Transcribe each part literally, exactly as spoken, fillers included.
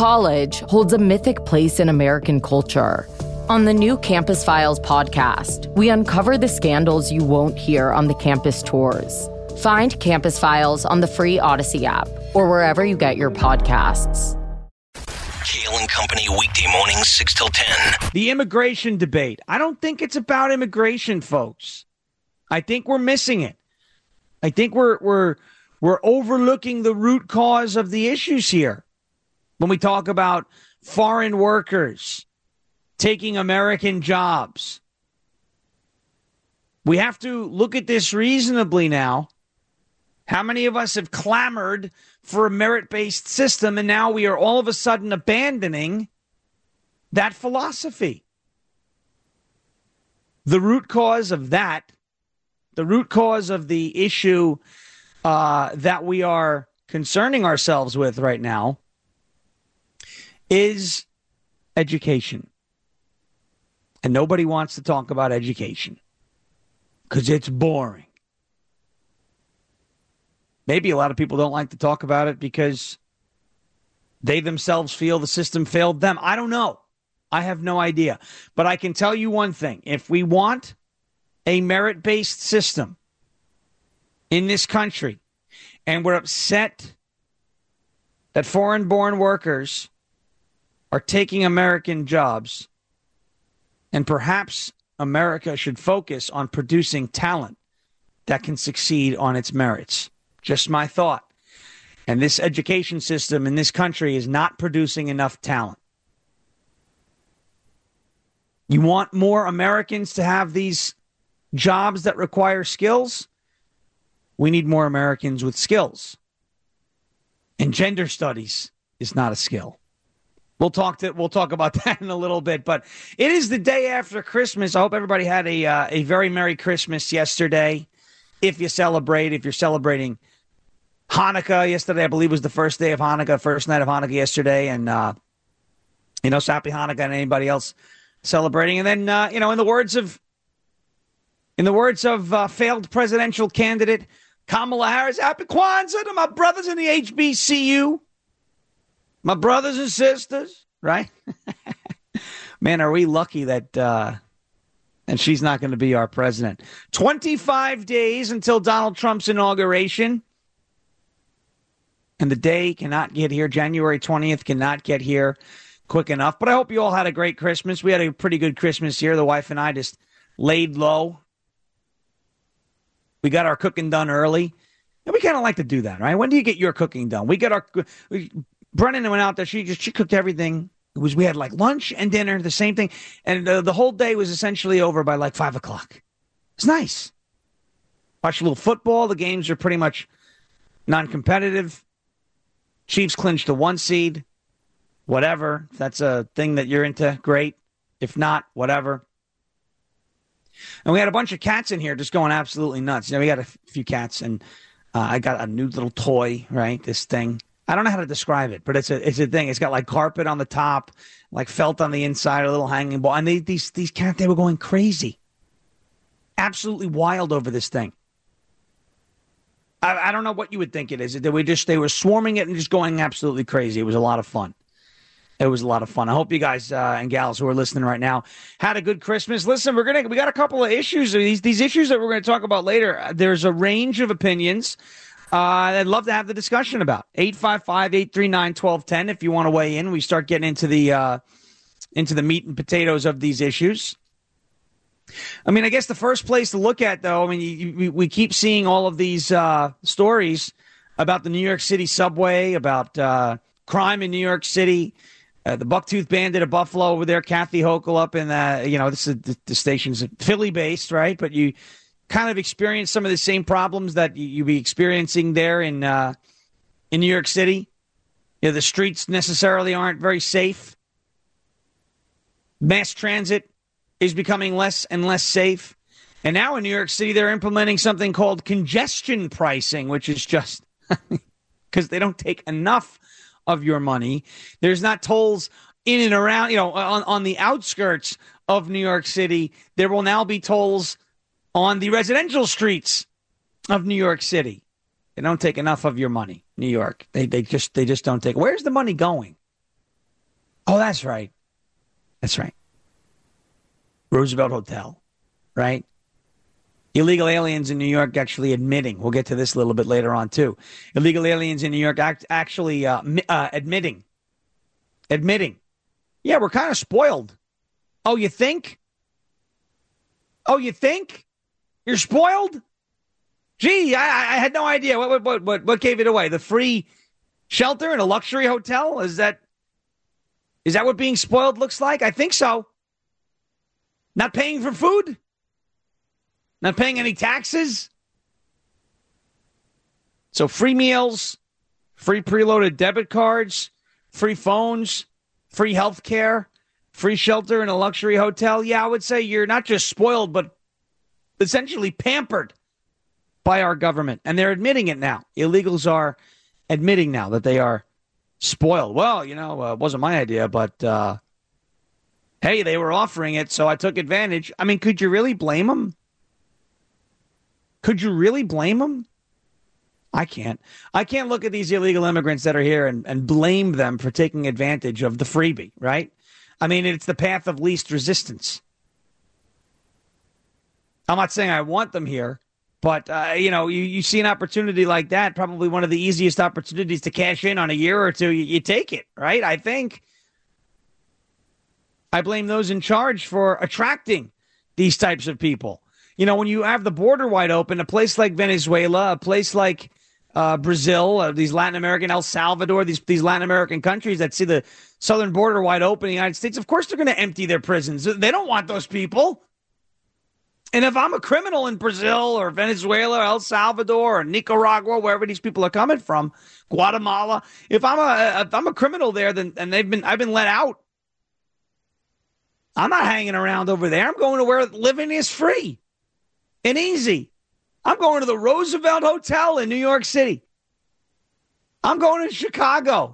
college holds a mythic place in American culture. On the new Campus Files podcast, we uncover the scandals you won't hear on the campus tours. Find Campus Files on the free Odyssey app or wherever you get your podcasts. Kale and Company, weekday mornings, six till ten. The immigration debate. I don't think it's about immigration, folks. I think we're missing it. I think we're we're we're overlooking the root cause of the issues here when we talk about foreign workers taking American jobs. We have to look at this reasonably now. How many of us have clamored for a merit-based system, and now we are all of a sudden abandoning that philosophy? The root cause of that, the root cause of the issue uh, that we are concerning ourselves with right now is education. And nobody wants to talk about education because it's boring. Maybe a lot of people don't like to talk about it because they themselves feel the system failed them. I don't know. I have no idea. But I can tell you one thing. If we want a merit-based system in this country, and we're upset that foreign-born workers are taking American jobs, and perhaps America should focus on producing talent that can succeed on its merits. Just my thought. And this education system in this country is not producing enough talent. You want more Americans to have these jobs that require skills? We need more Americans with skills. And gender studies is not a skill. We'll talk to we'll talk about that in a little bit. But it is the day after Christmas. I hope everybody had a uh, a very Merry Christmas yesterday. If you celebrate, if you're celebrating Hanukkah yesterday, I believe was the first day of Hanukkah, first night of Hanukkah yesterday. And, uh, you know, so happy Hanukkah and anybody else celebrating. And then, uh, you know, in the words of, in the words of uh, failed presidential candidate Kamala Harris, happy Kwanzaa to my brothers in the H B C U, my brothers and sisters, right? Man, are we lucky that, uh, and she's not going to be our president. twenty-five days until Donald Trump's inauguration. And the day cannot get here. January twentieth cannot get here quick enough. But I hope you all had a great Christmas. We had a pretty good Christmas here. The wife and I just laid low. We got our cooking done early. And we kind of like to do that, right? When do you get your cooking done? We got our... We, Brennan went out there. She just she cooked everything. It was We had like lunch and dinner, the same thing. And the, the whole day was essentially over by like five o'clock. It's nice. Watch a little football. The games are pretty much non-competitive. Chiefs clinched the one seed, whatever. If that's a thing that you're into, great. If not, whatever. And we had a bunch of cats in here just going absolutely nuts. You know, we got a f- few cats, and uh, I got a new little toy, right? This thing. I don't know how to describe it, but it's a it's a thing. It's got like carpet on the top, like felt on the inside, a little hanging ball. And they, these these cats, they were going crazy, absolutely wild over this thing. I, I don't know what you would think it is. They were just they were swarming it and just going absolutely crazy. It was a lot of fun. It was a lot of fun. I hope you guys uh, and gals who are listening right now had a good Christmas. Listen, we're gonna we got a couple of issues. These these issues that we're going to talk about later. There's a range of opinions. Uh, I'd love to have the discussion about eight five five, eight three nine, one two one zero if you want to weigh in. We start getting into the uh, into the meat and potatoes of these issues. I mean, I guess the first place to look at, though, I mean, you, you, we keep seeing all of these uh, stories about the New York City subway, about uh, crime in New York City, uh, the Bucktooth Bandit of Buffalo over there, Kathy Hochul up in the, you know, this is the, the station's Philly-based, right? But you kind of experience some of the same problems that you, you be experiencing there in uh, in New York City. You know, the streets necessarily aren't very safe. Mass transit is becoming less and less safe. And now in New York City, they're implementing something called congestion pricing, which is just because they don't take enough of your money. There's not tolls in and around, you know, on, on the outskirts of New York City. There will now be tolls on the residential streets of New York City. They don't take enough of your money, New York. They they just they just don't take. Where's the money going? Oh, that's right. That's right. Roosevelt Hotel, right? Illegal aliens in New York actually admitting. We'll get to this a little bit later on, too. Illegal aliens in New York act, actually uh, uh, admitting. Admitting. Yeah, we're kind of spoiled. Oh, you think? Oh, you think? You're spoiled? Gee, I, I had no idea. What, what, what, what gave it away? The free shelter in a luxury hotel? Is that, is that what being spoiled looks like? I think so. Not paying for food? Not paying any taxes? So free meals, free preloaded debit cards, free phones, free health care, free shelter in a luxury hotel. Yeah, I would say you're not just spoiled, but essentially pampered by our government. And they're admitting it now. Illegals are admitting now that they are spoiled. Well, you know, uh, it wasn't my idea, but uh, hey, they were offering it, so I took advantage. I mean, could you really blame them? Could you really blame them? I can't. I can't look at these illegal immigrants that are here and, and blame them for taking advantage of the freebie, right? I mean, it's the path of least resistance. I'm not saying I want them here, but, uh, you know, you, you see an opportunity like that, probably one of the easiest opportunities to cash in on a year or two, you, you take it, right? I think. I blame those in charge for attracting these types of people. You know, when you have the border wide open, a place like Venezuela, a place like uh, Brazil, uh, these Latin American, El Salvador, these these Latin American countries that see the southern border wide open in the United States, of course they're going to empty their prisons. They don't want those people. And if I'm a criminal in Brazil or Venezuela or El Salvador or Nicaragua, wherever these people are coming from, Guatemala, if I'm a if I'm a criminal there, then and they've been I've been let out, I'm not hanging around over there. I'm going to where living is free and easy. I'm going to the Roosevelt Hotel in New York City. I'm going to Chicago.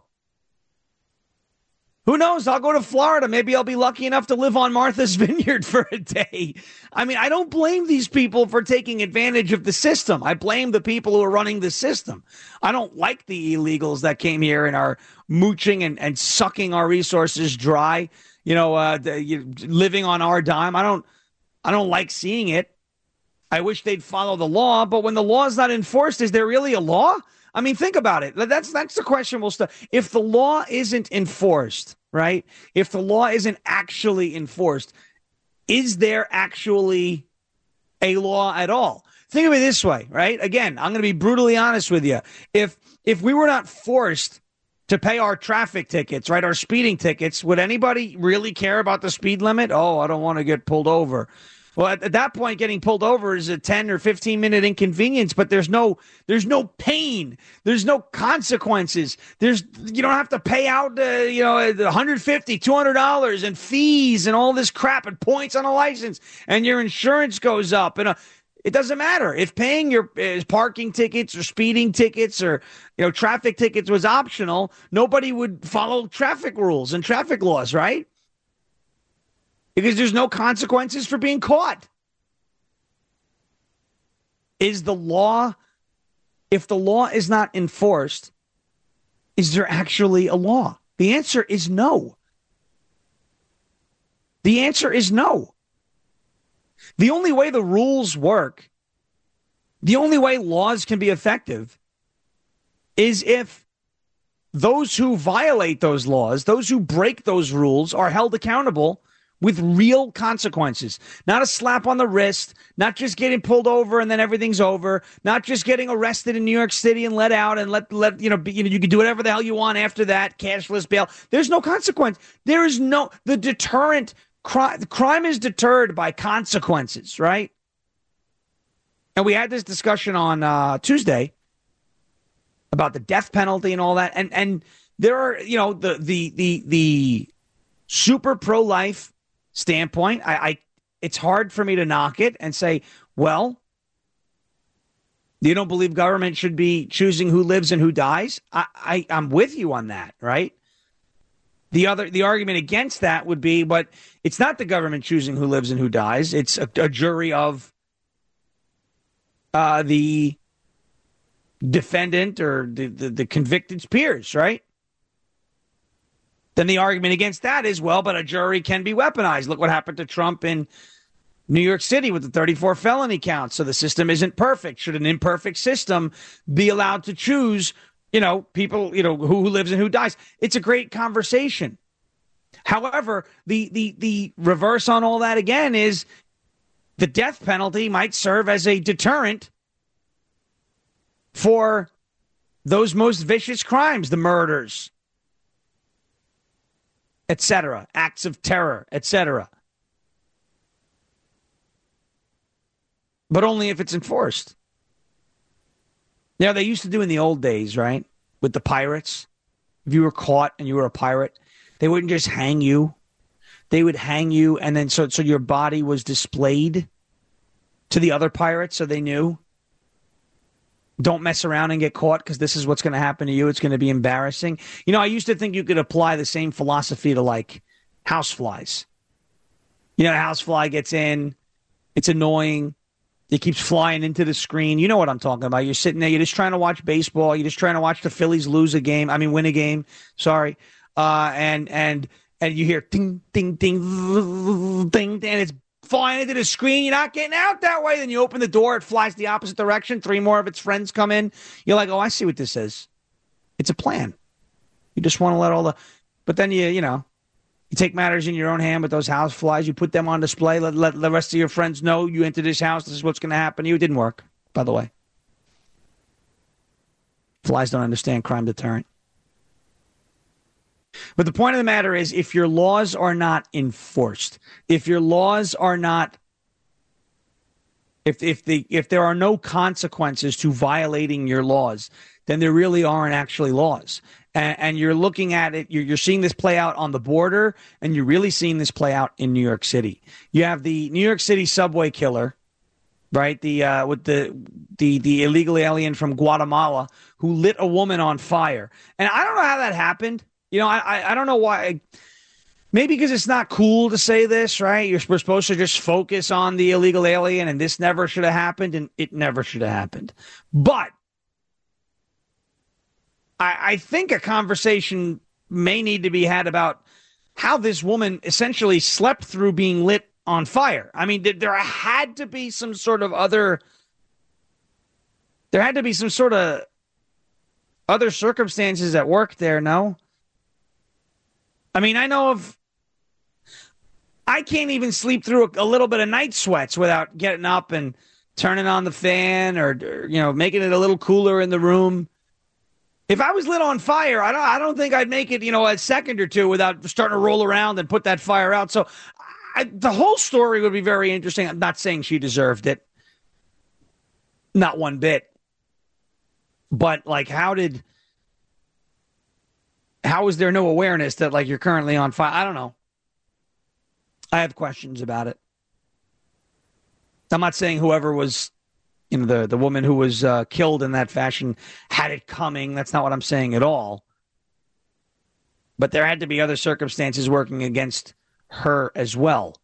Who knows? I'll go to Florida. Maybe I'll be lucky enough to live on Martha's Vineyard for a day. I mean, I don't blame these people for taking advantage of the system. I blame the people who are running the system. I don't like the illegals that came here and are mooching and, and sucking our resources dry, you know, uh, the, you, living on our dime. I don't, I don't like seeing it. I wish they'd follow the law, but when the law is not enforced, is there really a law? I mean, think about it. That's that's the question we'll start. If the law isn't enforced, right? If the law isn't actually enforced, is there actually a law at all? Think of it this way, right? Again, I'm going to be brutally honest with you. If if we were not forced to pay our traffic tickets, right, our speeding tickets, would anybody really care about the speed limit? Oh, I don't want to get pulled over. Well, at, at that point, getting pulled over is a ten or fifteen minute inconvenience, but there's no there's no pain. There's no consequences. There's you don't have to pay out, uh, you know, one hundred fifty dollars, two hundred dollars and fees and all this crap and points on a license, and your insurance goes up. And uh, it doesn't matter if paying your uh, parking tickets or speeding tickets or, you know, traffic tickets was optional. Nobody would follow traffic rules and traffic laws, right? Because there's no consequences for being caught. Is the law, if the law is not enforced, is there actually a law? The answer is no. The answer is no. The only way the rules work, the only way laws can be effective, is if those who violate those laws, those who break those rules, are held accountable with real consequences. Not a slap on the wrist, not just getting pulled over and then everything's over, not just getting arrested in New York City and let out and let, let you know, be, you know, you can do whatever the hell you want after that, cashless bail. There's no consequence. There is no, the deterrent, crime, crime is deterred by consequences, right? And we had this discussion on uh, Tuesday about the death penalty and all that. And, and there are, you know, the, the, the, the super pro-life standpoint, I, I it's hard for me to knock it and say, well, you don't believe government should be choosing who lives and who dies? I, I, I'm with you on that, right? The other the argument against that would be, but it's not the government choosing who lives and who dies. It's a, a jury of uh, the defendant or the, the, the convicted's peers, right? Then the argument against that is, well, but a jury can be weaponized. Look what happened to Trump in New York City with the thirty-four felony counts. So the system isn't perfect. Should an imperfect system be allowed to choose, you know, people, you know, who, who lives and who dies? It's a great conversation. However, the, the, the reverse on all that again is the death penalty might serve as a deterrent for those most vicious crimes, the murders, et cetera, acts of terror, et cetera. But only if it's enforced. Now, they used to do in the old days, right? With the pirates. If you were caught and you were a pirate, they wouldn't just hang you. They would hang you, and then so, so your body was displayed to the other pirates so they knew. Don't mess around and get caught because this is what's going to happen to you. It's going to be embarrassing. You know, I used to think you could apply the same philosophy to, like, houseflies. You know, a housefly gets in. It's annoying. It keeps flying into the screen. You know what I'm talking about. You're sitting there. You're just trying to watch baseball. You're just trying to watch the Phillies lose a game. I mean, win a game. Sorry. Uh, and and and you hear ding, ding, ding, ding, and it's flying into the screen. You're not getting out that way. Then you open the door. It flies the opposite direction. Three more of its friends come in. You're like, oh, I see what this is. It's a plan. You just want to let all the – but then, you you know, you take matters in your own hand with those house flies. You put them on display. Let, let the rest of your friends know you enter this house. This is what's going to happen to you. It didn't work, by the way. Flies don't understand crime deterrent. But the point of the matter is, if your laws are not enforced, if your laws are not, if if the if there are no consequences to violating your laws, then there really aren't actually laws. And, and you're looking at it, you're, you're seeing this play out on the border, and you're really seeing this play out in New York City. You have the New York City subway killer, right? The uh, with the the the illegal alien from Guatemala who lit a woman on fire, and I don't know how that happened. You know, I I don't know why. Maybe because it's not cool to say this, right? You're we're supposed to just focus on the illegal alien, and this never should have happened, and it never should have happened. But I, I think a conversation may need to be had about how this woman essentially slept through being lit on fire. I mean, there had to be some sort of other, there had to be some sort of other circumstances at work there, no? I mean, I know of, I can't even sleep through a, a little bit of night sweats without getting up and turning on the fan or, or, you know, making it a little cooler in the room. If I was lit on fire, I don't, I don't think I'd make it, you know, a second or two without starting to roll around and put that fire out. So I, the whole story would be very interesting. I'm not saying she deserved it. Not one bit. But, like, how did... How is there no awareness that, like, you're currently on fire? I don't know. I have questions about it. I'm not saying whoever was, you know, the, the woman who was uh, killed in that fashion had it coming. That's not what I'm saying at all. But there had to be other circumstances working against her as well.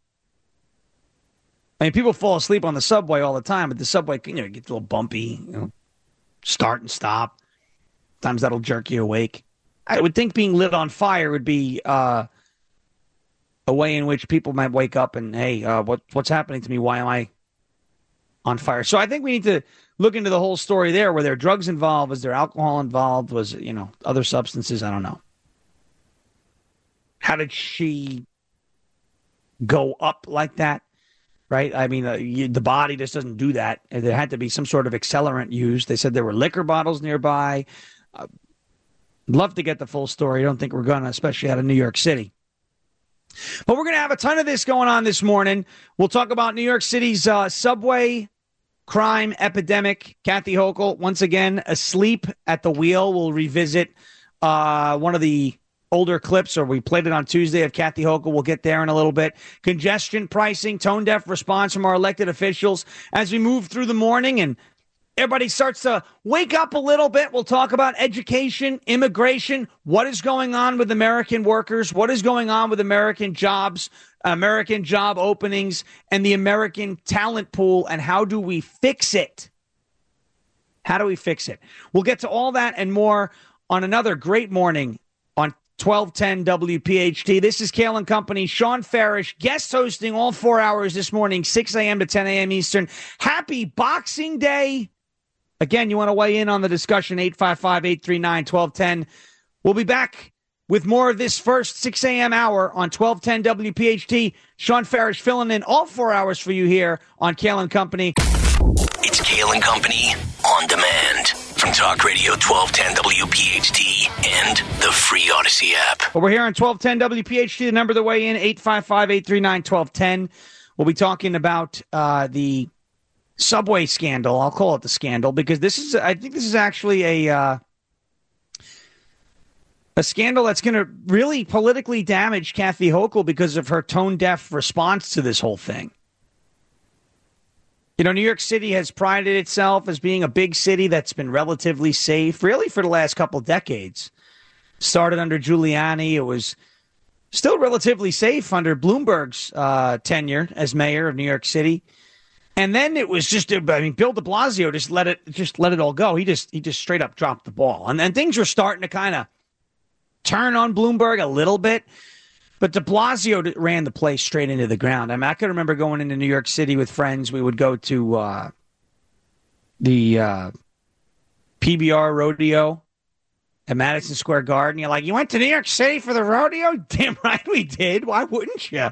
I mean, people fall asleep on the subway all the time, but the subway, you know, gets a little bumpy, you know, start and stop. Sometimes that'll jerk you awake. I would think being lit on fire would be uh, a way in which people might wake up and, hey, uh, what what's happening to me? Why am I on fire? So I think we need to look into the whole story there. Were there drugs involved? Was there alcohol involved? Was it, you know, other substances? I don't know. How did she go up like that? Right? I mean, uh, you, the body just doesn't do that. There had to be some sort of accelerant used. They said there were liquor bottles nearby. Uh, Love to get the full story. I don't think we're going to, especially out of New York City. But we're going to have a ton of this going on this morning. We'll talk about New York City's uh, subway crime epidemic. Kathy Hochul, once again, asleep at the wheel. We'll revisit uh, one of the older clips, or we played it on Tuesday of Kathy Hochul. We'll get there in a little bit. Congestion pricing, tone-deaf response from our elected officials as we move through the morning and everybody starts to wake up a little bit. We'll talk about education, immigration, what is going on with American workers, what is going on with American jobs, American job openings, and the American talent pool, and how do we fix it? How do we fix it? We'll get to all that and more on another great morning on twelve ten W P H T. This is Kale and Company. Sean Farish, guest hosting all four hours this morning, six a.m. to ten a.m. Eastern. Happy Boxing Day. Again, you want to weigh in on the discussion, eight five five, eight three nine, one two one zero. We'll be back with more of this first six a.m. hour on twelve ten W P H T. Sean Farish filling in all four hours for you here on Kale and Company. It's Kale and Company on demand from Talk Radio twelve ten W P H T and the free Odyssey app. Well, we're here on twelve ten W P H T. The number to weigh in, eight five five, eight three nine, one two one zero. We'll be talking about uh, the Subway scandal. I'll call it the scandal because this is, I think this is actually a uh, a scandal that's going to really politically damage Kathy Hochul because of her tone-deaf response to this whole thing. You know, New York City has prided itself as being a big city that's been relatively safe, really for the last couple of decades. Started under Giuliani. It was still relatively safe under Bloomberg's uh, tenure as mayor of New York City. And then it was just, I mean, Bill de Blasio just let it, just let it all go. He just, he just straight up dropped the ball. And then things were starting to kind of turn on Bloomberg a little bit. But de Blasio ran the place straight into the ground. I mean, I can remember going into New York City with friends. We would go to uh, the uh, P B R rodeo at Madison Square Garden. You're like, you went to New York City for the rodeo? Damn right we did. Why wouldn't you?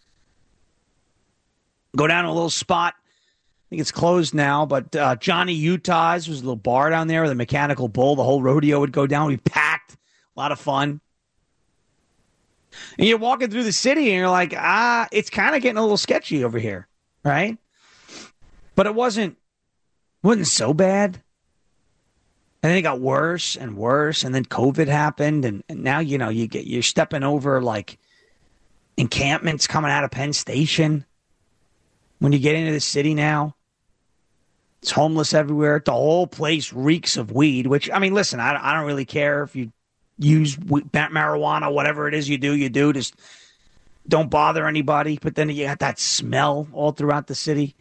Go down to a little spot. I think it's closed now, but uh, Johnny Utah's was a little bar down there with a mechanical bull. The whole rodeo would go down. We packed. A lot of fun. And you're walking through the city and you're like, ah, it's kind of getting a little sketchy over here, right? But it wasn't, wasn't so bad. And then it got worse and worse. And then COVID happened. And, and now, you know, you get, you're stepping over like encampments coming out of Penn Station. When you get into the city now, it's homeless everywhere. The whole place reeks of weed, which, I mean, listen, I, I don't really care if you use marijuana, whatever it is you do, you do. Just don't bother anybody. But then you got that smell all throughout the city.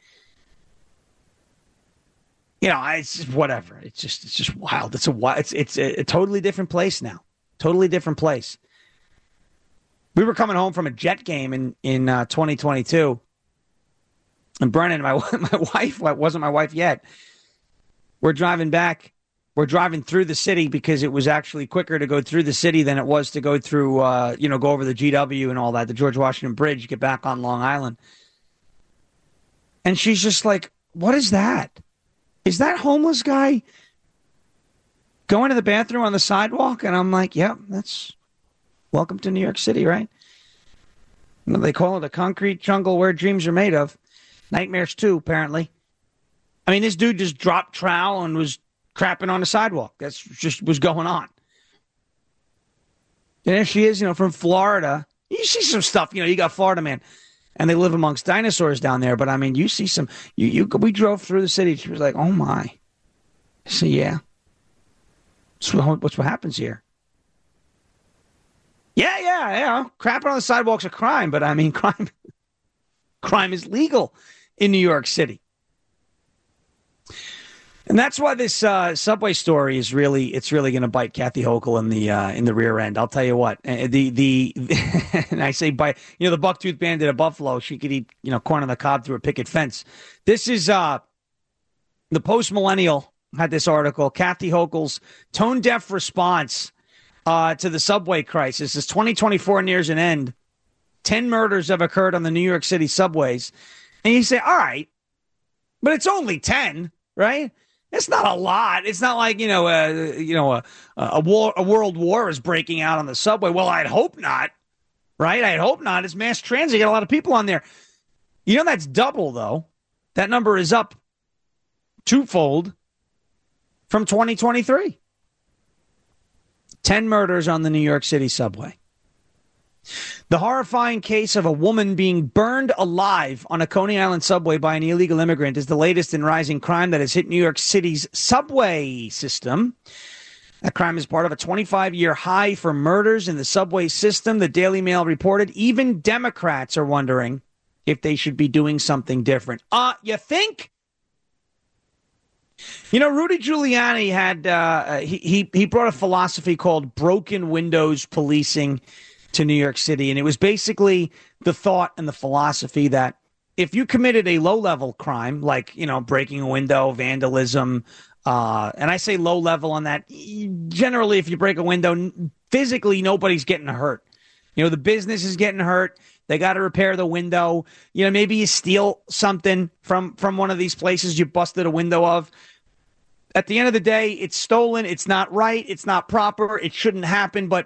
You know, it's just whatever. It's just, it's just wild. It's a wild. It's it's a, a totally different place now. Totally different place. We were coming home from a Jet game in in uh, twenty twenty-two, and Brennan, my my wife, wasn't my wife yet. We're driving back. We're driving through the city because it was actually quicker to go through the city than it was to go through, uh, you know, go over the G W and all that, the George Washington Bridge, get back on Long Island. And she's just like, what is that? Is that homeless guy going to the bathroom on the sidewalk? And I'm like, yeah, that's welcome to New York City, right? You know, they call it a concrete jungle where dreams are made of. Nightmares too, apparently. I mean, this dude just dropped trowel and was crapping on the sidewalk. That's just was going on. And there she is, you know, from Florida. You see some stuff, you know, you got Florida man, and they live amongst dinosaurs down there. But I mean, you see some, you, you, we drove through the city. She was like, oh my. I said, yeah. That's what, what's what happens here. Yeah, yeah, yeah. Crapping on the sidewalk's a crime, but I mean, crime, crime is legal in New York City. And that's why this uh, Subway story is really, it's really going to bite Kathy Hochul in the uh, in the rear end. I'll tell you what. The the and I say bite. You know, the Bucktooth Bandit of Buffalo. She could eat, you know, corn on the cob through a picket fence. This is uh, the Post Millennial had this article. Kathy Hochul's tone deaf response uh, to the Subway crisis. As twenty twenty-four nears an end, ten murders have occurred on the New York City subways, and you say, all right, but it's only ten, right? It's not a lot. It's not like, you know, uh, you know, a, a war, a world war is breaking out on the subway. Well, I'd hope not, right? I'd hope not. It's mass transit. You got a lot of people on there. You know, that's double, though. That number is up twofold from twenty twenty-three. ten murders on the New York City subway. The horrifying case of a woman being burned alive on a Coney Island subway by an illegal immigrant is the latest in rising crime that has hit New York City's subway system. That crime is part of a twenty-five-year high for murders in the subway system. The Daily Mail reported even Democrats are wondering if they should be doing something different. Uh, you think? You know, Rudy Giuliani had uh, he, he he brought a philosophy called broken windows policing to New York City, and it was basically the thought and the philosophy that if you committed a low-level crime, like, you know, breaking a window, vandalism, uh, and I say low-level on that, generally if you break a window, physically nobody's getting hurt. You know, the business is getting hurt. They got to repair the window. You know, maybe you steal something from, from one of these places you busted a window of. At the end of the day, it's stolen. It's not right. It's not proper. It shouldn't happen. But,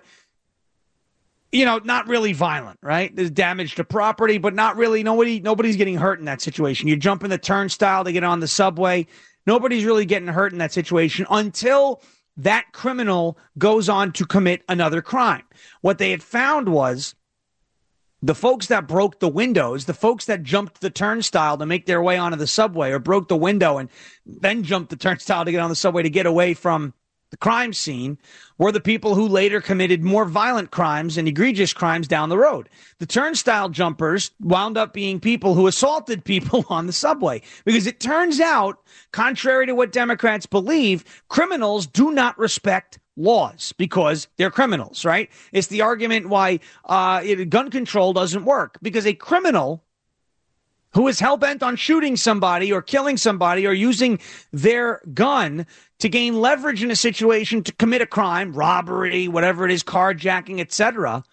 you know, not really violent, right? There's damage to property, but not really. Nobody, nobody's getting hurt in that situation. You jump in the turnstile to get on the subway. Nobody's really getting hurt in that situation until that criminal goes on to commit another crime. What they had found was the folks that broke the windows, the folks that jumped the turnstile to make their way onto the subway, or broke the window and then jumped the turnstile to get on the subway to get away from the crime scene, were the people who later committed more violent crimes and egregious crimes down the road. The turnstile jumpers wound up being people who assaulted people on the subway, because it turns out, contrary to what Democrats believe, criminals do not respect laws because they're criminals, right? It's the argument why uh, it, gun control doesn't work, because a criminal who is hell-bent on shooting somebody or killing somebody or using their gun to gain leverage in a situation to commit a crime, robbery, whatever it is, carjacking, et cetera.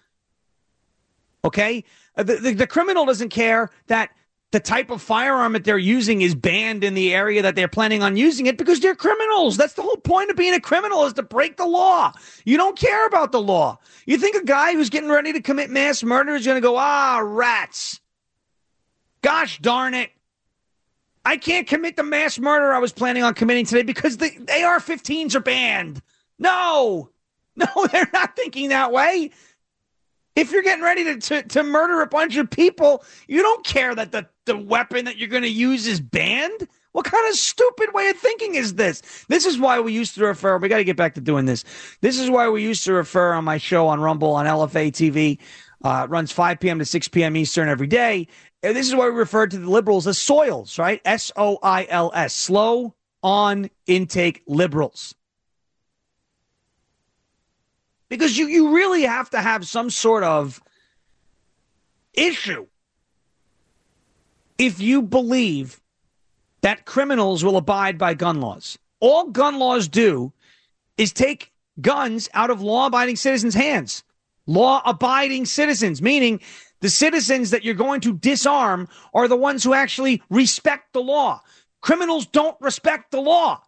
Okay? The, the, the criminal doesn't care that the type of firearm that they're using is banned in the area that they're planning on using it, because they're criminals. That's the whole point of being a criminal, is to break the law. You don't care about the law. You think a guy who's getting ready to commit mass murder is going to go, ah, rats. Gosh darn it. I can't commit the mass murder I was planning on committing today because the A R fifteens are banned. No, no, they're not thinking that way. If you're getting ready to, to, to murder a bunch of people, you don't care that the, the weapon that you're going to use is banned. What kind of stupid way of thinking is this? This is why we used to refer, we got to get back to doing this. This is why we used to refer on my show on Rumble on L F A T V. Uh, it runs five p.m. to six p.m. Eastern every day. And this is why we refer to the liberals as soils, right? S O I L S, slow on intake liberals. Because you, you really have to have some sort of issue if you believe that criminals will abide by gun laws. All gun laws do is take guns out of law-abiding citizens' hands. Law-abiding citizens, meaning the citizens that you're going to disarm are the ones who actually respect the law. Criminals don't respect the law.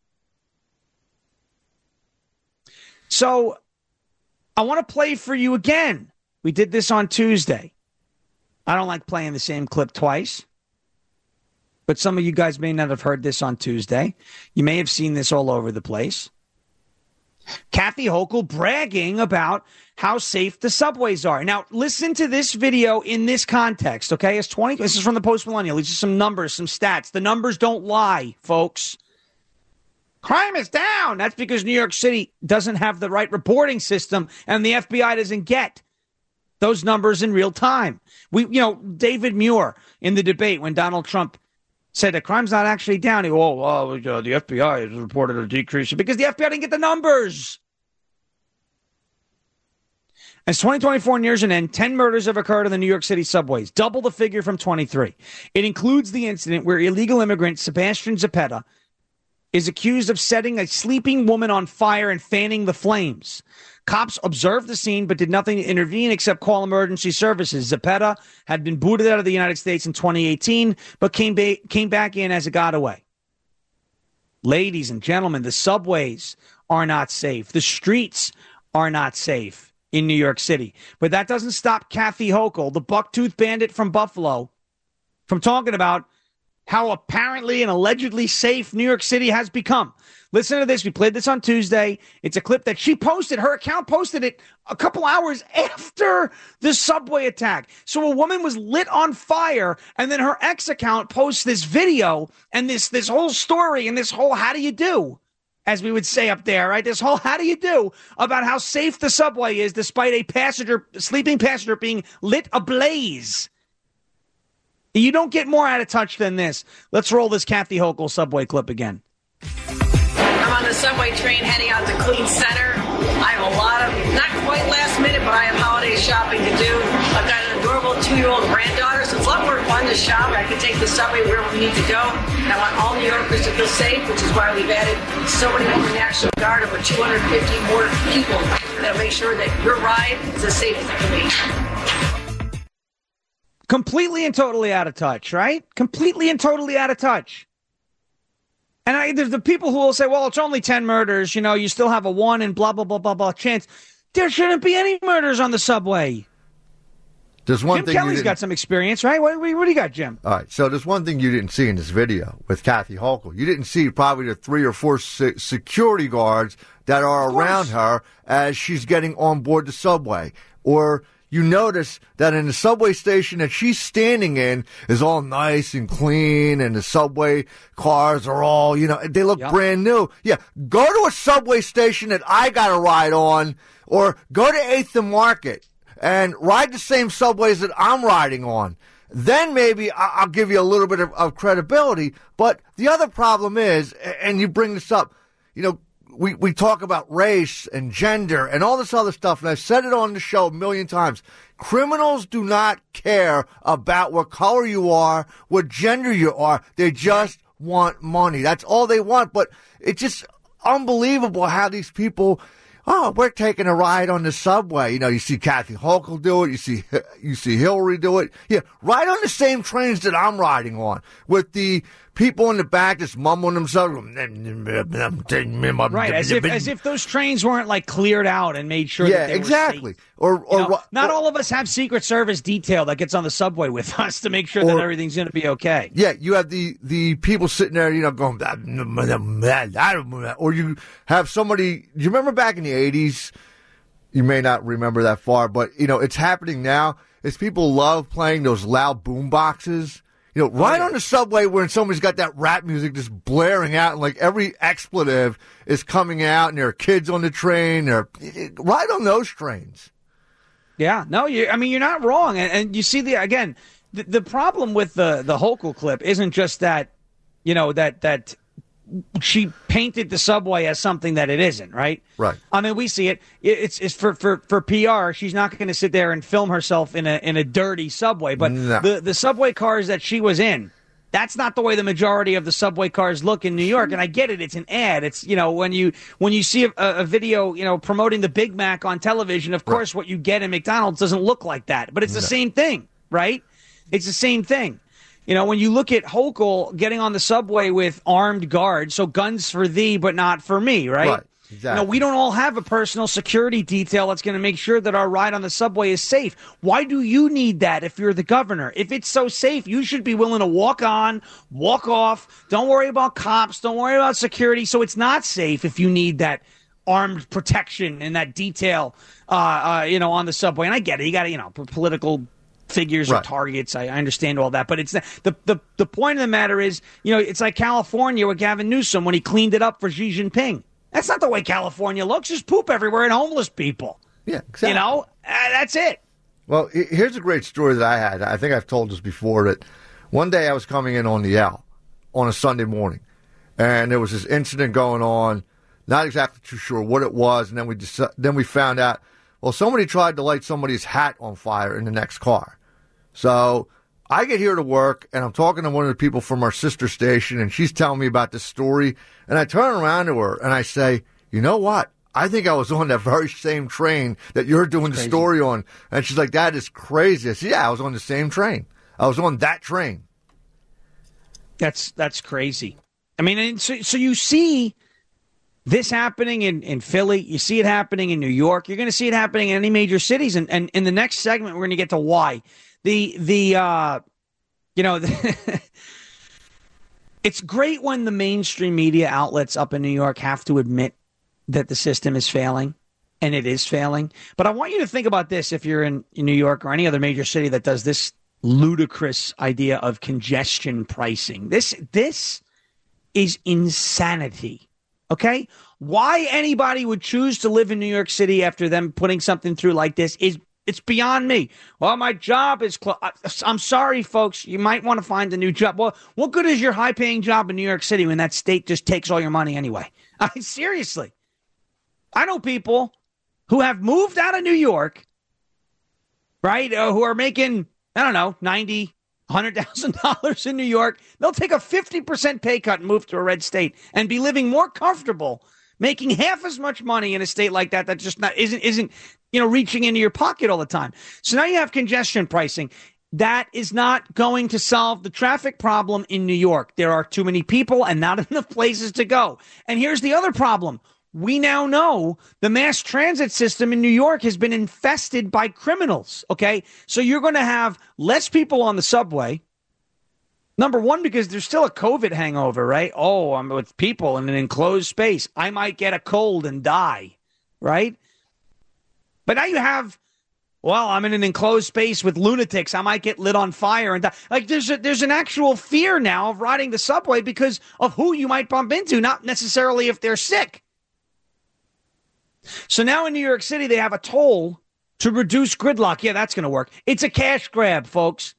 So I want to play for you again. We did this on Tuesday. I don't like playing the same clip twice, but some of you guys may not have heard this on Tuesday. You may have seen this all over the place. Kathy Hochul bragging about how safe the subways are. Now, listen to this video in this context, okay? It's twenty. This is from the Post-Millennial. These are some numbers, some stats. The numbers don't lie, folks. Crime is down. That's because New York City doesn't have the right reporting system, and the F B I doesn't get those numbers in real time. We, you know, David Muir in the debate when Donald Trump said that crime's not actually down. He, oh, uh, the F B I has reported a decrease because the F B I didn't get the numbers. As twenty twenty-four nears an end, ten murders have occurred in the New York City subways, double the figure from twenty-three. It includes the incident where illegal immigrant Sebastian Zepeda is accused of setting a sleeping woman on fire and fanning the flames. Cops observed the scene but did nothing to intervene except call emergency services. Zepeda had been booted out of the United States in twenty eighteen, but came, ba- came back in as a getaway. Ladies and gentlemen, the subways are not safe. The streets are not safe in New York City. But that doesn't stop Kathy Hochul, the bucktooth bandit from Buffalo, from talking about how apparently and allegedly safe New York City has become. Listen to this. We played this on Tuesday. It's a clip that she posted. Her account posted it a couple hours after the subway attack. So a woman was lit on fire, and then her ex account posts this video and this, this whole story and this whole how do you do, as we would say up there, right? This whole how do you do about how safe the subway is despite a passenger, sleeping passenger being lit ablaze. You don't get more out of touch than this. Let's roll this Kathy Hochul subway clip again. I'm on the subway train heading out to Queens Center. I have a lot of, not quite last minute, but I have holiday shopping to do. I've got an adorable two-year-old granddaughter, so it's a lot more fun to shop. I can take the subway wherever we need to go. And I want all New Yorkers to feel safe, which is why we've added so many more National Guard, over two hundred fifty more people that'll make sure that your ride is as safe as it can be. Completely and totally out of touch, right? Completely and totally out of touch. And I, there's the people who will say, well, it's only ten murders. You know, you still have a one and blah, blah, blah, blah, blah chance. There shouldn't be any murders on the subway. There's one Jim thing Kelly's got some experience, right? What, what, what do you got, Jim? All right. So there's one thing you didn't see in this video with Kathy Hochul. You didn't see probably the three or four se- security guards that are around her as she's getting on board the subway. Or you notice that in the subway station that she's standing in is all nice and clean, and the subway cars are all, you know, they look yep. brand new. Yeah, go to a subway station that I got to ride on, or go to eighth and Market and ride the same subways that I'm riding on. Then maybe I'll give you a little bit of, of credibility. But the other problem is, and you bring this up, you know, We we talk about race and gender and all this other stuff, and I've said it on the show a million times. Criminals do not care about what color you are, what gender you are. They just want money. That's all they want. But it's just unbelievable how these people, oh, we're taking a ride on the subway. You know, you see Kathy Hochul do it. You see you see Hillary do it. Yeah, ride on the same trains that I'm riding on with the people in the back just mumbling themselves. Right, as if as if those trains weren't like cleared out and made sure yeah, that they exactly. were safe. Or, or you know, not or, all of us have Secret Service detail that gets on the subway with us to make sure or, that everything's going to be okay. Yeah, you have the, the people sitting there, you know, going, or you have somebody, do you remember back in the eighties? You may not remember that far, but, you know, it's happening now. Is people love playing those loud boom boxes. You know, right on the subway when somebody's got that rap music just blaring out and like every expletive is coming out and there are kids on the train. They're right on those trains. Yeah, no, you. I mean, you're not wrong. And, and you see, the again, the, the problem with the, the Hochul clip isn't just that, you know, that that she painted the subway as something that it isn't, right? Right. I mean, we see it. It's it's for, for, for P R. She's not going to sit there and film herself in a in a dirty subway. But no. the, the subway cars that she was in, that's not the way the majority of the subway cars look in New York. And I get it. It's an ad. It's, you know, when you when you see a, a video, you know, promoting the Big Mac on television, of course, right. what you get in McDonald's doesn't look like that. But it's the no. same thing, right? It's the same thing. You know, when you look at Hochul getting on the subway with armed guards, so guns for thee, but not for me, right? Right, exactly. You know, we don't all have a personal security detail that's going to make sure that our ride on the subway is safe. Why do you need that if you're the governor? If it's so safe, you should be willing to walk on, walk off. Don't worry about cops. Don't worry about security. So it's not safe if you need that armed protection and that detail, uh, uh, you know, on the subway. And I get it. You got to, you know, political figures right. or targets. I, I understand all that, but it's the, the the point of the matter is, you know, it's like California with Gavin Newsom when he cleaned it up for Xi Jinping. That's not the way California looks. There's poop everywhere and homeless people. Yeah, exactly. You know, uh, that's it. Well, here's a great story that I had. I think I've told this before, that one day I was coming in on the L on a Sunday morning, and there was this incident going on. Not exactly too sure what it was, and then we just, then we found out, well, somebody tried to light somebody's hat on fire in the next car. So I get here to work, and I'm talking to one of the people from our sister station, and she's telling me about this story. And I turn around to her, and I say, you know what? I think I was on that very same train that you're doing the story on. And she's like, that is crazy. I said, yeah, I was on the same train. I was on that train. That's that's crazy. I mean, so, so you see this happening in, in Philly. You see it happening in New York. You're going to see it happening in any major cities. And, and in the next segment, we're going to get to why. The, the uh, you know, the it's great when the mainstream media outlets up in New York have to admit that the system is failing, and it is failing. But I want you to think about this if you're in, in New York or any other major city that does this ludicrous idea of congestion pricing. This, this is insanity, okay? Why anybody would choose to live in New York City after them putting something through like this is It's beyond me. Well, my job is close. I'm sorry, folks. You might want to find a new job. Well, what good is your high-paying job in New York City when that state just takes all your money anyway? I mean, seriously. I know people who have moved out of New York, right, uh, who are making, I don't know, ninety thousand dollars, one hundred thousand dollars in New York. They'll take a fifty percent pay cut and move to a red state and be living more comfortable, making half as much money in a state like that that just not isn't isn't you know reaching into your pocket all the time. So now you have congestion pricing. That is not going to solve the traffic problem in New York. There are too many people and not enough places to go. And here's the other problem. We now know the mass transit system in New York has been infested by criminals. Okay, so you're going to have less people on the subway. Number one, because there's still a COVID hangover, right? Oh, I'm with people in an enclosed space. I might get a cold and die, right? But now you have, well, I'm in an enclosed space with lunatics. I might get lit on fire and die. Like there's a, there's an actual fear now of riding the subway because of who you might bump into, not necessarily if they're sick. So now in New York City, they have a toll to reduce gridlock. Yeah, that's going to work. It's a cash grab, folks.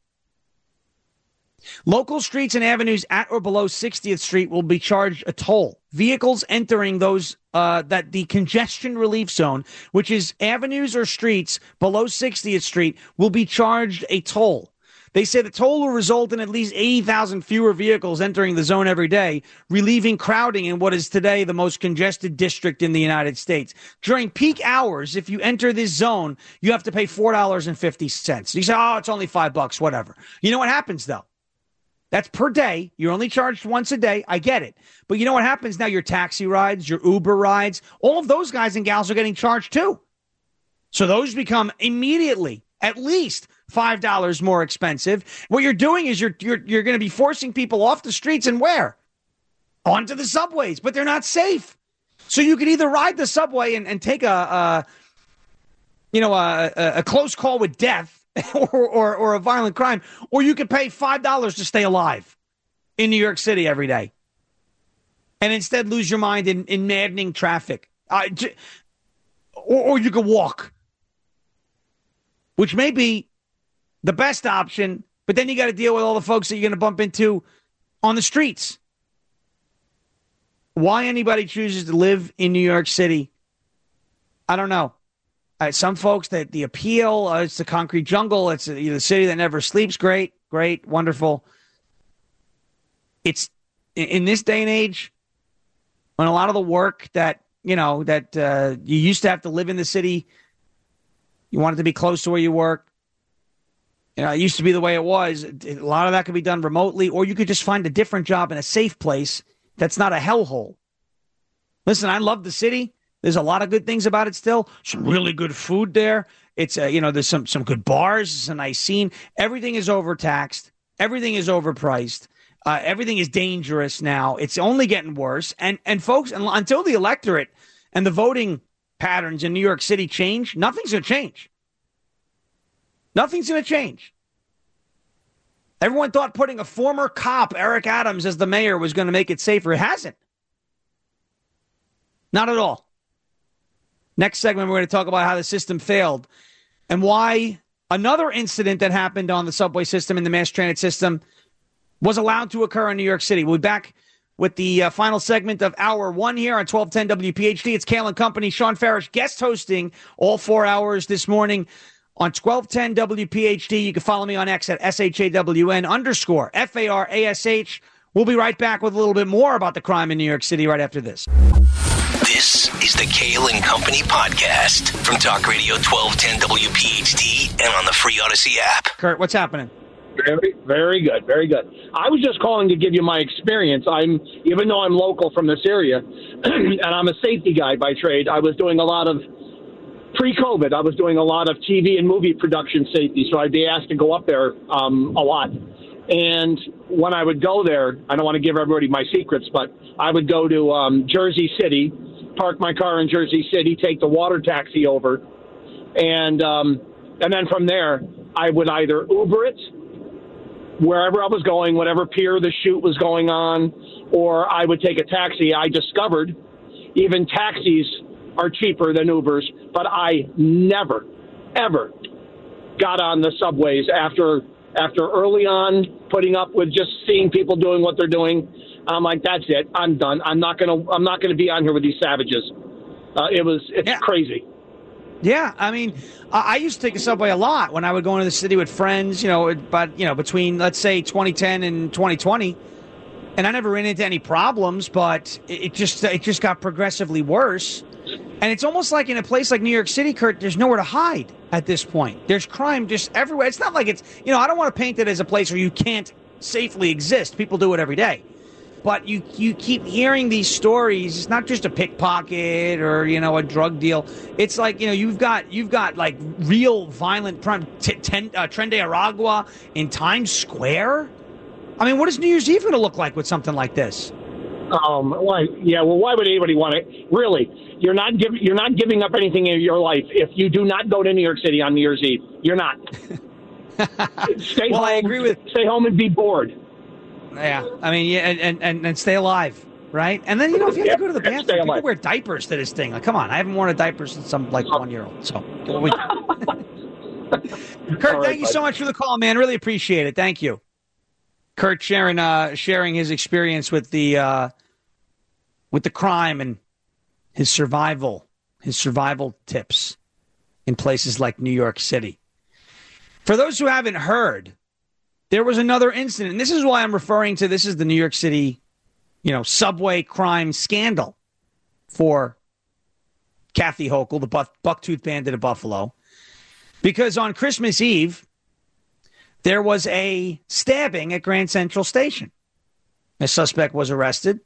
Local streets and avenues at or below sixtieth Street will be charged a toll. Vehicles entering those uh, that the congestion relief zone, which is avenues or streets below sixtieth Street, will be charged a toll. They say the toll will result in at least eighty thousand fewer vehicles entering the zone every day, relieving crowding in what is today the most congested district in the United States. During peak hours, if you enter this zone, you have to pay four dollars and fifty cents. You say, oh, it's only five bucks, whatever. You know what happens, though? That's per day. You're only charged once a day. I get it. But you know what happens now? Your taxi rides, your Uber rides, all of those guys and gals are getting charged too. So those become immediately at least five dollars more expensive. What you're doing is you're you're you're going to be forcing people off the streets and where? Onto the subways, but they're not safe. So you could either ride the subway and, and take a, a you know a, a close call with death or, or or a violent crime, or you could pay five dollars to stay alive in New York City every day, and instead lose your mind in, in maddening traffic. Uh, j- or, or you could walk, which may be the best option, but then you got to deal with all the folks that you're going to bump into on the streets. Why anybody chooses to live in New York City, I don't know. Uh, some folks, that the appeal, uh, it's the concrete jungle, it's uh, the city that never sleeps. Great, great, wonderful. It's in this day and age when a lot of the work that, you know, that uh, you used to have to live in the city, you wanted to be close to where you work. You know, it used to be the way it was. A lot of that could be done remotely, or you could just find a different job in a safe place that's not a hellhole. Listen, I love the city. There's a lot of good things about it still. Some really good food there. It's, uh, you know, there's some some good bars. It's a nice scene. Everything is overtaxed. Everything is overpriced. Uh, everything is dangerous now. It's only getting worse. And, and folks, until the electorate and the voting patterns in New York City change, nothing's going to change. Nothing's going to change. Everyone thought putting a former cop, Eric Adams, as the mayor was going to make it safer. It hasn't. Not at all. Next segment, we're going to talk about how the system failed and why another incident that happened on the subway system and the mass transit system was allowed to occur in New York City. We'll be back with the uh, final segment of hour one here on twelve ten W P H T. It's Kale and Company. Sean Farish guest hosting all four hours this morning on twelve ten W P H T. You can follow me on X at S H A W N underscore F A R A S H. We'll be right back with a little bit more about the crime in New York City right after this. This is the Kale and Company podcast from Talk Radio twelve ten W P H T and on the free Odyssey app. Kurt, what's happening? Very, very good, very good. I was just calling to give you my experience. I'm, even though I'm local from this area, and I'm a safety guy by trade, I was doing a lot of, pre-COVID, I was doing a lot of T V and movie production safety, so I'd be asked to go up there um, a lot. And when I would go there, I don't want to give everybody my secrets, but I would go to um, Jersey City, park my car in Jersey City, take the water taxi over, and um, and then from there, I would either Uber it, wherever I was going, whatever pier the shoot was going on, or I would take a taxi. I discovered even taxis are cheaper than Ubers, but I never, ever got on the subways after after early on putting up with just seeing people doing what they're doing. I'm like, that's it. I'm done. I'm not gonna. I'm not gonna be on here with these savages. Uh, it was. It's yeah. crazy. Yeah, I mean, I used to take the subway a lot when I would go into the city with friends. You know, but you know, between let's say twenty ten and twenty twenty, and I never ran into any problems. But it just it just got progressively worse. And it's almost like in a place like New York City, Kurt, there's nowhere to hide at this point. There's crime just everywhere. It's not like it's, you know, I don't want to paint it as a place where you can't safely exist. People do it every day. But you you keep hearing these stories. It's not just a pickpocket or, you know, a drug deal. It's like, you know, you've got you've got like real violent crime. T- ten, uh, Tren de Aragua in Times Square. I mean, what is New Year's Eve going to look like with something like this? Um, why? Yeah. Well, why would anybody want to? Really, you're not giving. You're not giving up anything in your life if you do not go to New York City on New Year's Eve. You're not. Stay well, home. I agree with. Stay home and be bored. Yeah, I mean, yeah, and, and, and stay alive, right? And then, you know, if you have yep, to go to the bathroom, stay people alive. wear diapers to this thing. Like, come on, I haven't worn a diaper since I'm like one year old. So, what we Kurt, right, thank you bud. so much for the call, man. Really appreciate it. Thank you. Kurt sharing uh, sharing his experience with the uh, with the crime and his survival, his survival tips in places like New York City. For those who haven't heard, there was another incident, and this is why I'm referring to this as the New York City, you know, subway crime scandal for Kathy Hochul, the buck, Bucktooth Bandit of Buffalo, because on Christmas Eve, there was a stabbing at Grand Central Station. A suspect was arrested.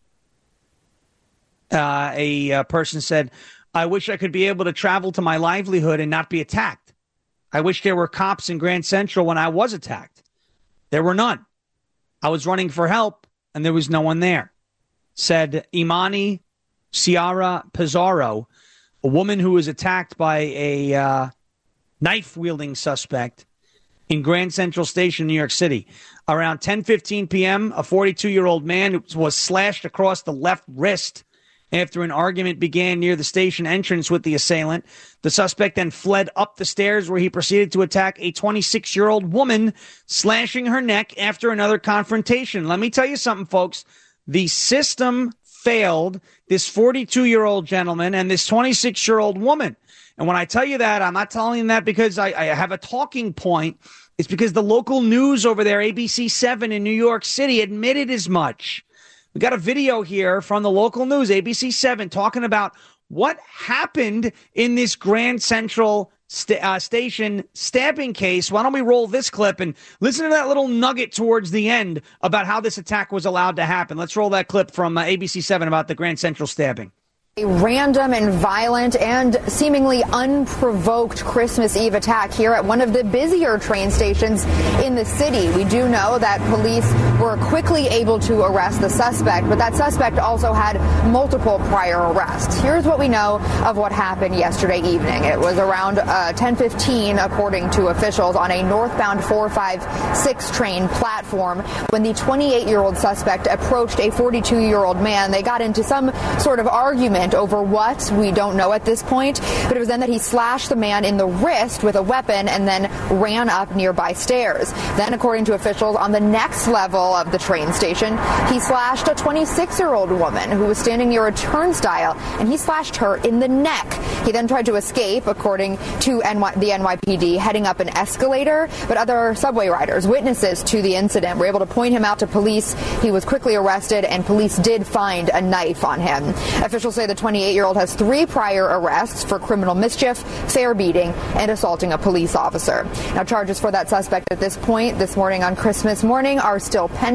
Uh, a, a person said, I wish I could be able to travel to my livelihood and not be attacked. I wish there were cops in Grand Central when I was attacked. There were none. I was running for help, and there was no one there. Said Imani Ciara Pizarro, a woman who was attacked by a uh, knife-wielding suspect in Grand Central Station, New York City. Around ten fifteen p.m., a forty-two-year-old man was slashed across the left wrist after an argument began near the station entrance with the assailant. The suspect then fled up the stairs where he proceeded to attack a twenty-six-year-old woman, slashing her neck after another confrontation. Let me tell you something, folks. The system failed this forty-two-year-old gentleman and this twenty-six-year-old woman. And when I tell you that, I'm not telling you that because I, I have a talking point. It's because the local news over there, A B C seven in New York City, admitted as much. We got a video here from the local news, A B C seven, talking about what happened in this Grand Central st- uh, Station stabbing case. Why don't we roll this clip and listen to that little nugget towards the end about how this attack was allowed to happen. Let's roll that clip from uh, A B C seven about the Grand Central stabbing. A random and violent and seemingly unprovoked Christmas Eve attack here at one of the busier train stations in the city. We do know that police were quickly able to arrest the suspect, but that suspect also had multiple prior arrests. Here's what we know of what happened yesterday evening. It was around uh, ten fifteen, according to officials, on a northbound four five six train platform when the twenty-eight-year-old suspect approached a forty-two-year-old man. They got into some sort of argument over what, we don't know at this point, but it was then that he slashed the man in the wrist with a weapon and then ran up nearby stairs. Then, according to officials on the next level of the train station, he slashed a twenty-six-year-old woman who was standing near a turnstile, and he slashed her in the neck. He then tried to escape, according to N Y- the N Y P D, heading up an escalator, but other subway riders, witnesses to the incident, were able to point him out to police. He was quickly arrested, and police did find a knife on him. Officials say the twenty-eight-year-old has three prior arrests for criminal mischief, fair beating, and assaulting a police officer. Now, charges for that suspect at this point, this morning on Christmas morning, are still pending.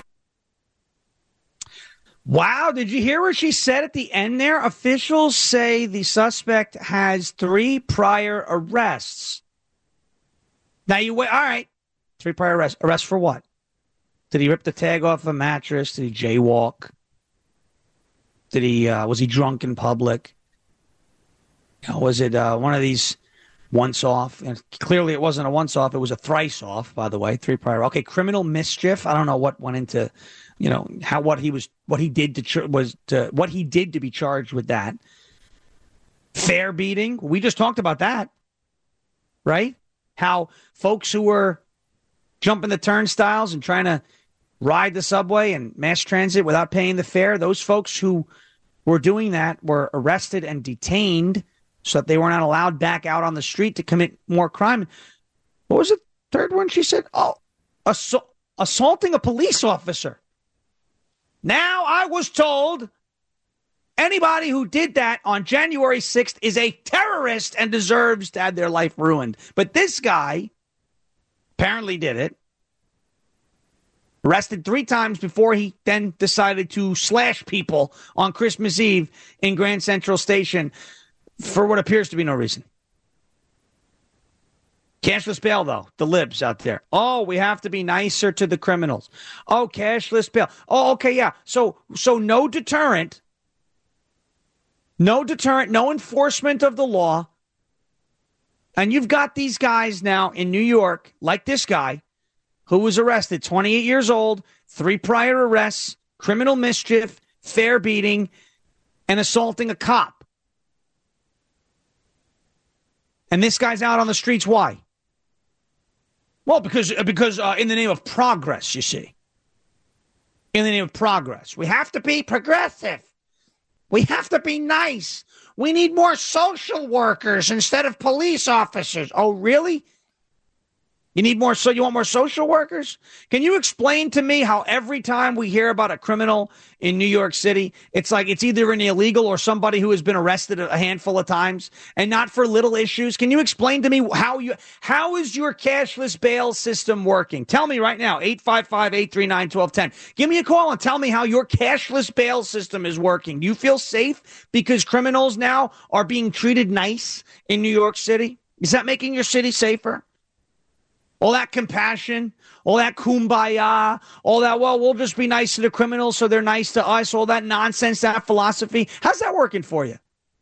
Wow, did you hear what she said at the end there? Officials say the suspect has three prior arrests. Now, you wait. All right. Three prior arrests. Arrests for what? Did he rip the tag off a mattress? Did he jaywalk? Did he, uh, was he drunk in public? You know, was it uh, one of these once off? And clearly it wasn't a once off. It was a thrice off, by the way, three prior. Okay. Criminal mischief. I don't know what went into, you know, how, what he was, what he did to, ch- was to, what he did to be charged with that. Fair beating. We just talked about that, right? how folks who were jumping the turnstiles and trying to ride the subway and mass transit without paying the fare, those folks who were doing that were arrested and detained so that they were not allowed back out on the street to commit more crime. What was the third one she said? Oh, assault, assaulting a police officer. Now, I was told anybody who did that on January sixth is a terrorist and deserves to have their life ruined. But this guy apparently did it. Arrested three times before he then decided to slash people on Christmas Eve in Grand Central Station for what appears to be no reason. Cashless bail, though. The libs out there. Oh, we have to be nicer to the criminals. Oh, cashless bail. Oh, okay, yeah. So, so no deterrent. No deterrent. No enforcement of the law. And you've got these guys now in New York, like this guy, who was arrested, twenty-eight years old, three prior arrests, criminal mischief, fare beating, and assaulting a cop. And this guy's out on the streets. Why? Well, because because uh, in the name of progress, you see. In the name of progress. We have to be progressive. We have to be nice. We need more social workers instead of police officers. Oh, really? You need more, so you want more social workers? Can you explain to me how every time we hear about a criminal in New York City, it's like it's either an illegal or somebody who has been arrested a handful of times and not for little issues? Can you explain to me how you how is your cashless bail system working? Tell me right now, eight five five, eight three nine, one two one zero. Give me a call and tell me how your cashless bail system is working. Do you feel safe because criminals now are being treated nice in New York City? Is that making your city safer? All that compassion, all that kumbaya, all that, well, we'll just be nice to the criminals so they're nice to us, all that nonsense, that philosophy. How's that working for you?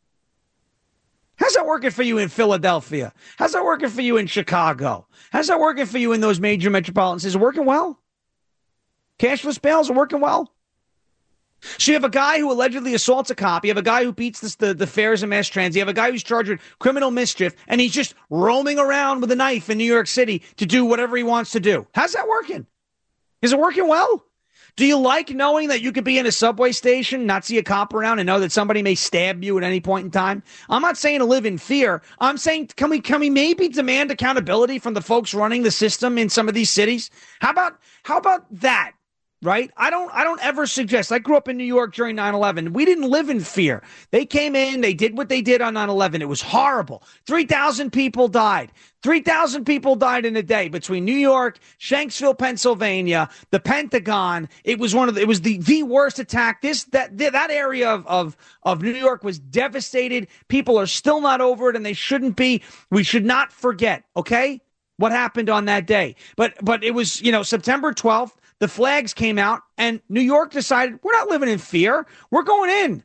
How's that working for you in Philadelphia? How's that working for you in Chicago? How's that working for you in those major metropolitan cities? Is it working well? Cashless bails are working well? So you have a guy who allegedly assaults a cop. You have a guy who beats the, the, the fares and mass transit. You have a guy who's charged with criminal mischief, and he's just roaming around with a knife in New York City to do whatever he wants to do. How's that working? Is it working well? Do you like knowing that you could be in a subway station, not see a cop around, and know that somebody may stab you at any point in time? I'm not saying to live in fear. I'm saying, can we can we maybe demand accountability from the folks running the system in some of these cities? How about how about that? Right? I don't I don't ever suggest. I grew up in New York during nine eleven. We didn't live in fear. They came in. They did what they did on nine eleven. It was horrible. three thousand people died. three thousand people died in a day between New York, Shanksville, Pennsylvania, the Pentagon. It was one of the, it was the, the worst attack. This that that area of, of, of New York was devastated. People are still not over it, and they shouldn't be. We should not forget, okay, what happened on that day. But but it was, you know, September twelfth. The flags came out, and New York decided, we're not living in fear. We're going in.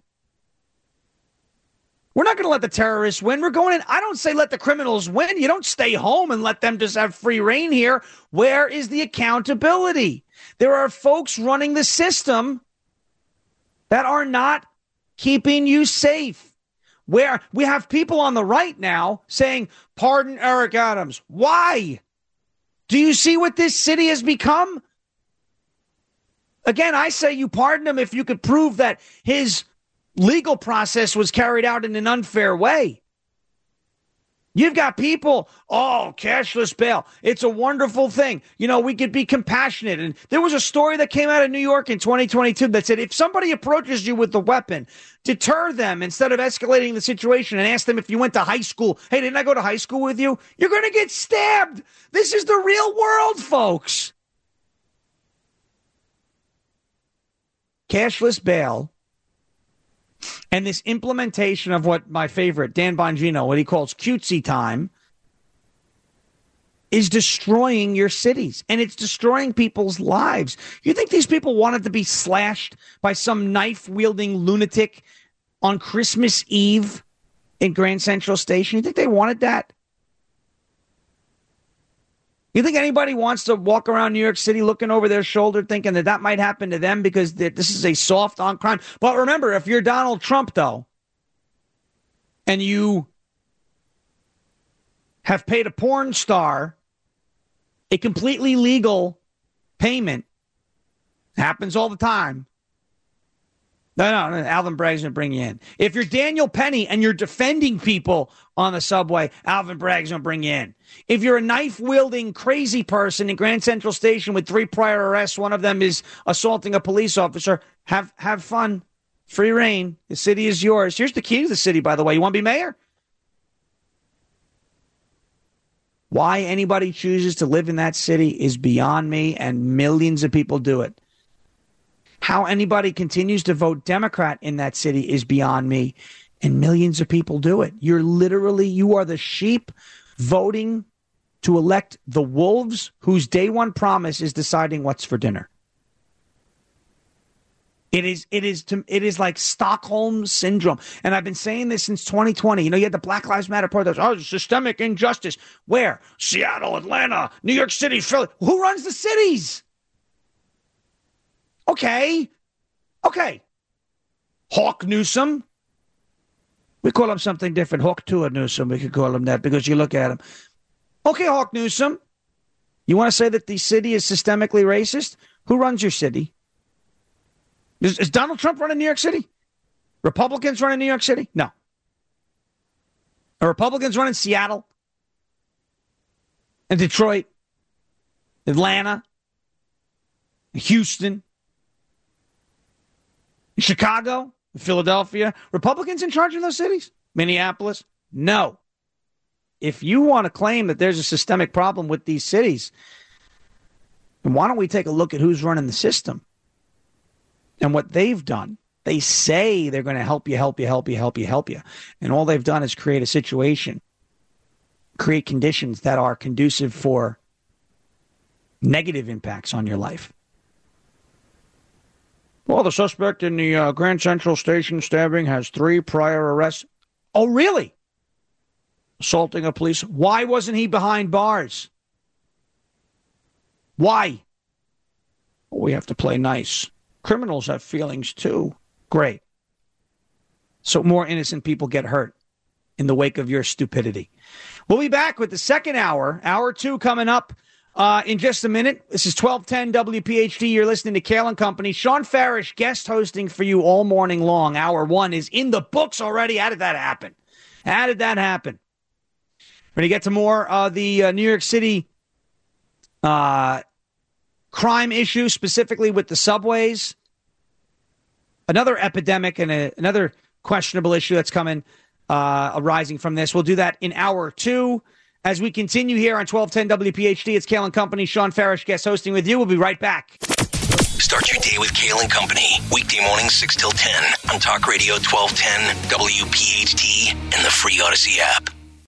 We're not going to let the terrorists win. We're going in. I don't say let the criminals win. You don't stay home and let them just have free reign here. Where is the accountability? There are folks running the system that are not keeping you safe. Where we have people on the right now saying, pardon Eric Adams. Why? Do you see what this city has become? Again, I say you pardon him if you could prove that his legal process was carried out in an unfair way. You've got people, oh, cashless bail. It's a wonderful thing. You know, we could be compassionate. And there was a story that came out of New York in twenty twenty-two that said if somebody approaches you with a weapon, deter them instead of escalating the situation and ask them if you went to high school. Hey, didn't I go to high school with you? You're going to get stabbed. This is the real world, folks. Cashless bail and this implementation of what my favorite, Dan Bongino, what he calls cutesy time, is destroying your cities, and it's destroying people's lives. You think these people wanted to be slashed by some knife-wielding lunatic on Christmas Eve in Grand Central Station? You think they wanted that? You think anybody wants to walk around New York City looking over their shoulder thinking that that might happen to them because this is a soft on crime? But remember, if you're Donald Trump, though, and you have paid a porn star a completely legal payment. Happens all the time. No, no, no, Alvin Bragg's going to bring you in. If you're Daniel Penny and you're defending people on the subway, Alvin Bragg's going to bring you in. If you're a knife-wielding crazy person in Grand Central Station with three prior arrests, one of them is assaulting a police officer, have have fun. Free reign. The city is yours. Here's the key to the city, by the way. You want to be mayor? Why anybody chooses to live in that city is beyond me, and millions of people do it. How anybody continues to vote Democrat in that city is beyond me, and millions of people do it. You're literally, you are the sheep voting to elect the wolves whose day one promise is deciding what's for dinner. It is, it is, to, it is like Stockholm syndrome. And I've been saying this since twenty twenty. You know, you had the Black Lives Matter protest. Oh, systemic injustice. Where? Seattle, Atlanta, New York City, Philly. Who runs the cities? Okay. Okay. Hawk Newsom. We call him something different. Hawk Tua Newsom. We could call him that because you look at him. Okay, Hawk Newsom. You want to say that the city is systemically racist? Who runs your city? Is, is Donald Trump running New York City? Republicans running New York City? No. Are Republicans running Seattle? And Detroit? Atlanta? Houston? Chicago? Philadelphia? Republicans in charge of those cities? Minneapolis? No. If you want to claim that there's a systemic problem with these cities, then why don't we take a look at who's running the system and what they've done? They say they're going to help you, help you, help you, help you, help you. And all they've done is create a situation, create conditions that are conducive for negative impacts on your life. Well, the suspect in the uh, Grand Central Station stabbing has three prior arrests. Oh, really? Assaulting a police. Why wasn't he behind bars? Why? Well, we have to play nice. Criminals have feelings too. Great. So more innocent people get hurt in the wake of your stupidity. We'll be back with the second hour, hour two coming up uh, in just a minute. This is twelve ten W P H T. You're listening to Kale and Company. Sean Farish guest hosting for you all morning long. Hour one is in the books already. How did that happen? How did that happen? We're going to get to more of uh, the uh, New York City uh, crime issue, specifically with the subways. Another epidemic and a, another questionable issue that's coming, uh, arising from this. We'll do that in hour two. As we continue here on twelve ten W P H T, it's Kale and Company. Sean Farish guest hosting with you. We'll be right back. Start your day with Kale and Company. Weekday mornings six till ten on Talk Radio twelve ten, W P H T, and the free Odyssey app.